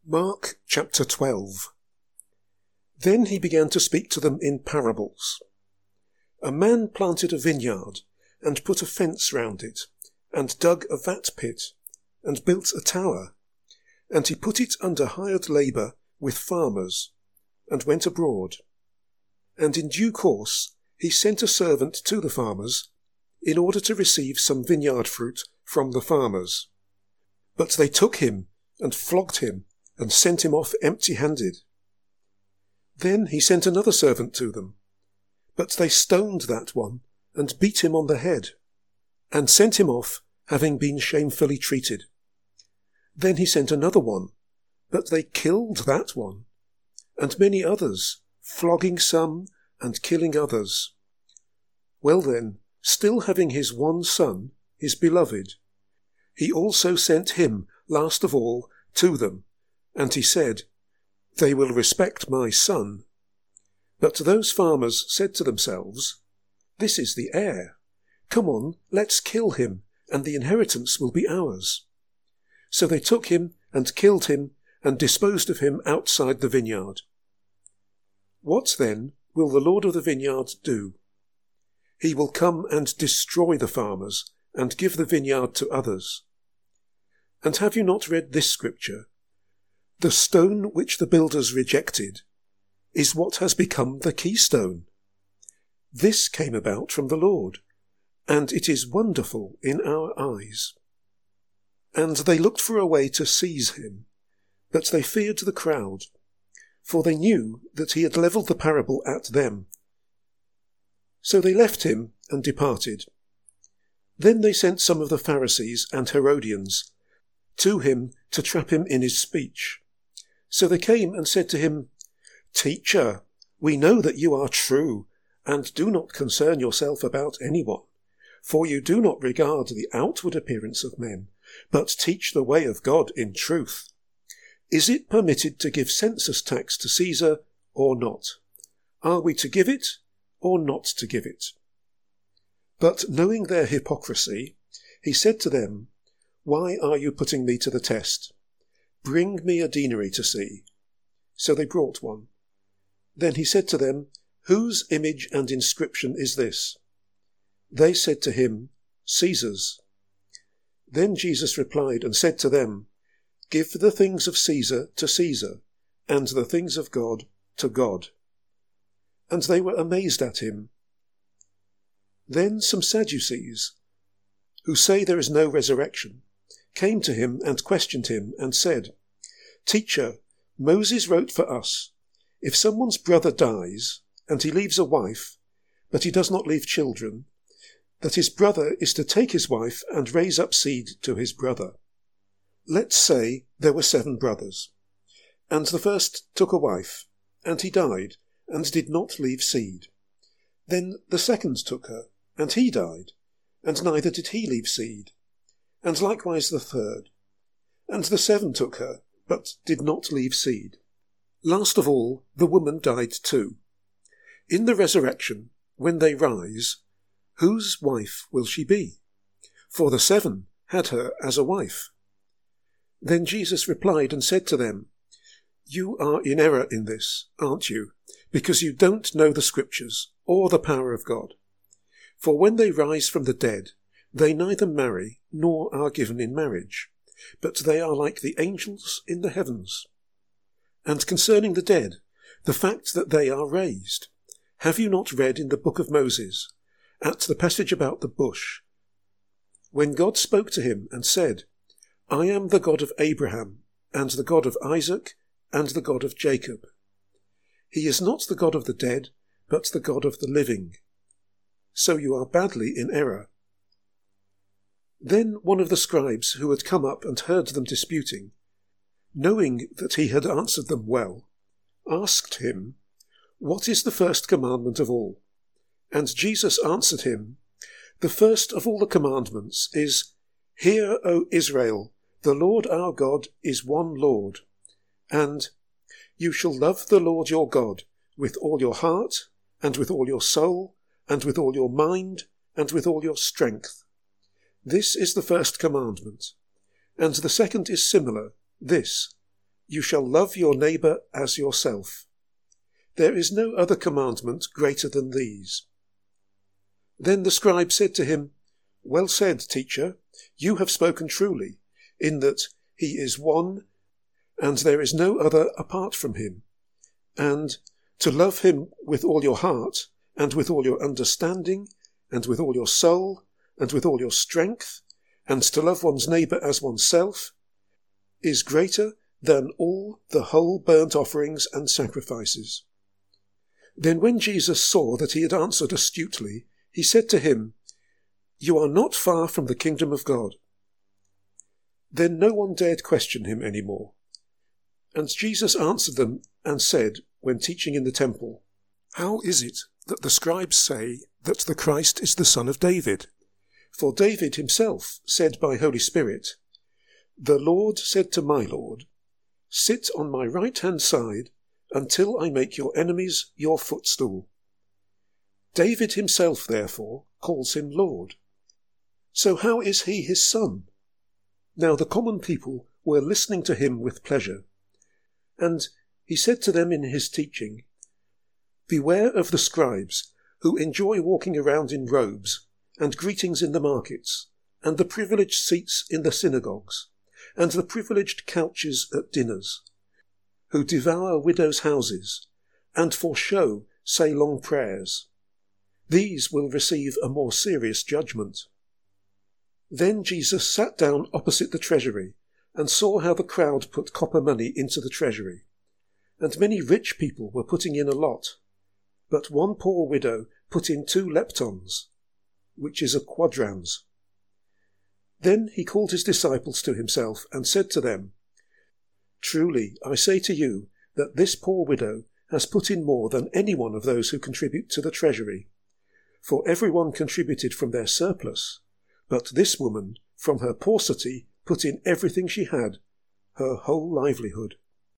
Mark chapter 12. Then he began to speak to them in parables. A man planted a vineyard, and put a fence round it, and dug a vat pit, and built a tower, and he put it under hired labour with farmers, and went abroad. And in due course he sent a servant to the farmers, in order to receive some vineyard fruit from the farmers. But they took him, and flogged him, and sent him off empty-handed. Then he sent another servant to them, but they stoned that one, and beat him on the head, and sent him off, having been shamefully treated. Then he sent another one, but they killed that one, and many others, flogging some, and killing others. Well then, still having his one son, his beloved, he also sent him last of all to them, and he said, They will respect my son. But those farmers said to themselves, This is the heir. Come on, let's kill him, and the inheritance will be ours. So they took him and killed him, and disposed of him outside the vineyard. What then will the Lord of the vineyard do? He will come and destroy the farmers, and give the vineyard to others. And have you not read this scripture? The stone which the builders rejected is what has become the keystone. This came about from the Lord, and it is wonderful in our eyes. And they looked for a way to seize him, but they feared the crowd, for they knew that he had levelled the parable at them. So they left him and departed. Then they sent some of the Pharisees and Herodians to him to trap him in his speech. So they came and said to him, Teacher, we know that you are true, and do not concern yourself about anyone, for you do not regard the outward appearance of men, but teach the way of God in truth. Is it permitted to give census tax to Caesar or not? Are we to give it or not to give it? But knowing their hypocrisy, he said to them, Why are you putting me to the test? Bring me a denarii to see. So they brought one. Then he said to them, Whose image and inscription is this? They said to him, Caesar's. Then Jesus replied and said to them, Give the things of Caesar to Caesar, and the things of God to God. And they were amazed at him. Then some Sadducees, who say there is no resurrection, came to him and questioned him and said, Teacher, Moses wrote for us, if someone's brother dies and he leaves a wife, but he does not leave children, that his brother is to take his wife and raise up seed to his brother. Let's say there were 7 brothers, and the first took a wife, and he died, and did not leave seed. Then the second took her, and he died, and neither did he leave seed. And likewise the third. And the 7 took her, but did not leave seed. Last of all, the woman died too. In the resurrection, when they rise, whose wife will she be? For the 7 had her as a wife. Then Jesus replied and said to them, You are in error in this, aren't you? Because you don't know the Scriptures or the power of God. For when they rise from the dead, they neither marry nor are given in marriage, but they are like the angels in the heavens. And concerning the dead, the fact that they are raised, have you not read in the book of Moses, at the passage about the bush, when God spoke to him and said, I am the God of Abraham, and the God of Isaac, and the God of Jacob. He is not the God of the dead, but the God of the living. So you are badly in error. Then one of the scribes who had come up and heard them disputing, knowing that he had answered them well, asked him, What is the first commandment of all? And Jesus answered him, The first of all the commandments is, Hear, O Israel, the Lord our God is one Lord, and you shall love the Lord your God with all your heart, and with all your soul, and with all your mind, and with all your strength. This is the first commandment. And the second is similar, this, You shall love your neighbour as yourself. There is no other commandment greater than these." Then the scribe said to him, "Well said, teacher, you have spoken truly, in that he is one, and there is no other apart from him, and to love him with all your heart, and with all your understanding, and with all your soul, and with all your strength, and to love one's neighbour as oneself, is greater than all the whole burnt offerings and sacrifices." Then when Jesus saw that he had answered astutely, he said to him, "You are not far from the kingdom of God." Then no one dared question him any more. And Jesus answered them and said, when teaching in the temple, "How is it that the scribes say that the Christ is the son of David? For David himself said by Holy Spirit, 'The Lord said to my Lord, sit on my right-hand side until I make your enemies your footstool.' David himself, therefore, calls him Lord. So how is he his son?" Now the common people were listening to him with pleasure. And he said to them in his teaching, "Beware of the scribes, who enjoy walking around in robes, and greetings in the markets, and the privileged seats in the synagogues, and the privileged couches at dinners, who devour widows' houses, and for show say long prayers. These will receive a more serious judgment." Then Jesus sat down opposite the treasury, and saw how the crowd put copper money into the treasury. And many rich people were putting in a lot, but one poor widow put in 2 leptons, which is a quadrans. Then he called his disciples to himself and said to them, "Truly, I say to you that this poor widow has put in more than any one of those who contribute to the treasury. For everyone contributed from their surplus, but this woman, from her paucity, put in everything she had, her whole livelihood."